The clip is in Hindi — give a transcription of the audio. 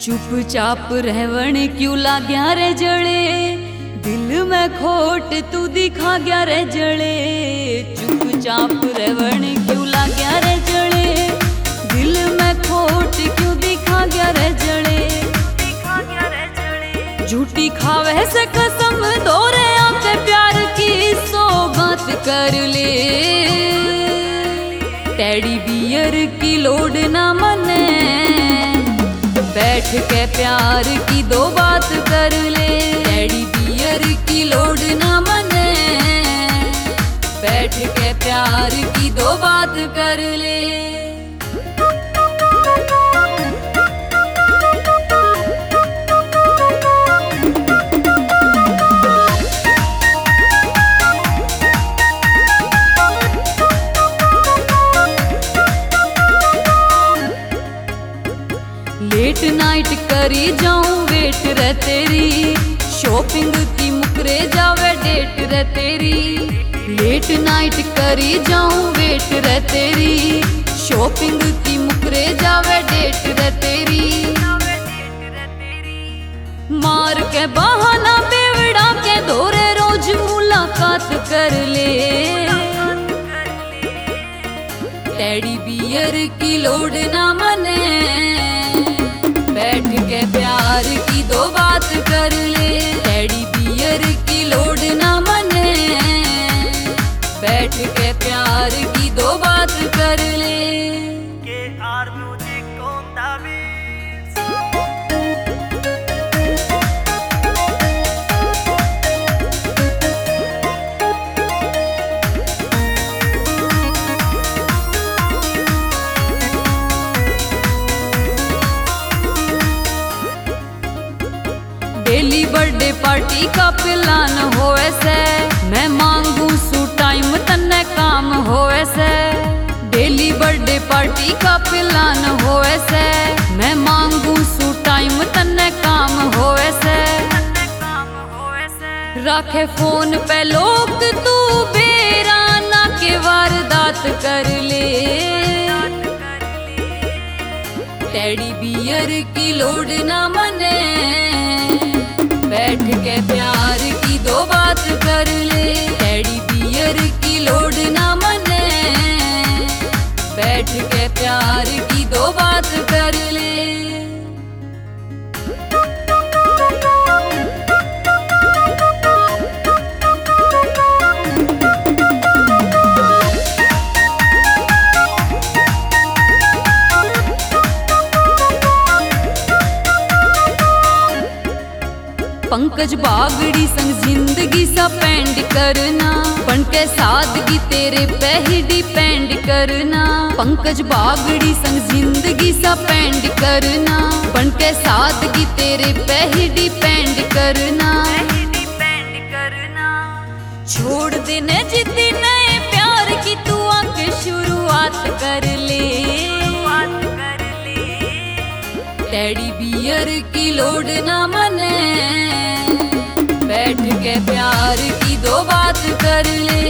चुपचाप रहवण क्यों लाग्या रे जड़े, दिल में खोट तू दिखा गया रे जड़े। चुपचाप रहवण क्यों लाग्या रे जड़े, दिल में खोट क्यों दिखा गया रे जड़े। झूठी खावे से कसम दोरे आके प्यार की सौगात कर ले। टेडी बियर की लोड ना मने, बैठ के प्यार की दो बात कर ले। टेडी बियर की लोड ना मने, बैठ के प्यार की दो बात कर ले। लेट नाइट करी जाऊं वेट रे तेरी, शॉपिंग की मुकरे जावे डेट रे तेरी। लेट नाइट करी जाऊं वेट रे तेरी, शॉपिंग की मुकरे जावे डेट रे तेरी। मार के बहाना बेवड़ा के दौरे रोज मुलाकात कर ले। टेडी बियर की लोड ना मने, बैठ के प्यार की दो बात कर ले। टेडी बियर की लोड ना मने, बैठ के प्यार की दो बात कर ले। डेली बर्थडे पार्टी का प्लान होए से, मैं मांगू सू टाइम तन्ने काम होए से। डेली बर्थडे पार्टी का प्लान होए से, मैं मांगू सू टाइम तन्ने काम होए से। रखे फोन पे लोग तू बेराना के वारदात कर ले। टेडी बियर की लोड ना मने, बैठ के प्यार की दो बात कर ले। टेडी बियर की लोड ना मने, बैठ के प्यार की दो बात कर ले। पंकज बागड़ी संग जिंदगी सा पेंड करना, बन के सादगी तेरे पे ही डिपेंड करना। पंकज बागड़ी संग जिंदगी सा पेंड करना, बन के सादगी तेरे पे ही डिपेंड करना। छोड़ देने जिद्दी नए प्यार की तू आके शुरुआत कर ले। टेडी बियर की लोड ना मने, बैठ के प्यार की दो बात कर ले।